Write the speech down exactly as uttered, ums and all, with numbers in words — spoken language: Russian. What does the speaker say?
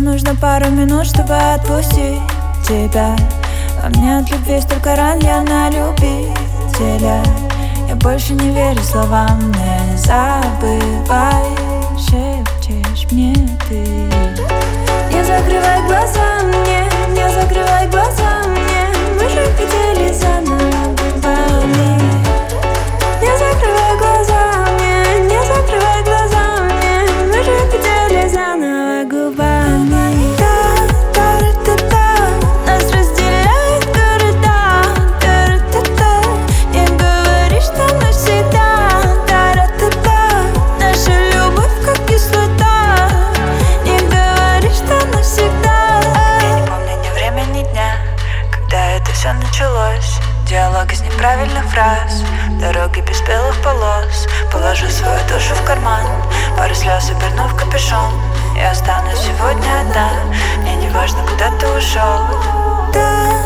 нужно пару минут, чтобы отпустить тебя. Во мне от любви столько ран, я на любителя. Я больше не верю словам, не забывай, шепчешь мне ты. Не закрывай глаза мне, не закрывай глаза мне, мы же хотели заново губами. Не закрывай глаза мне, не закрывай глаза мне, мы же хотели заново губами. Все началось, диалог из неправильных фраз, дороги без белых полос. Положу свою душу в карман, пару слез оберну в капюшон. Я останусь сегодня одна, мне не важно, куда ты ушел. Да.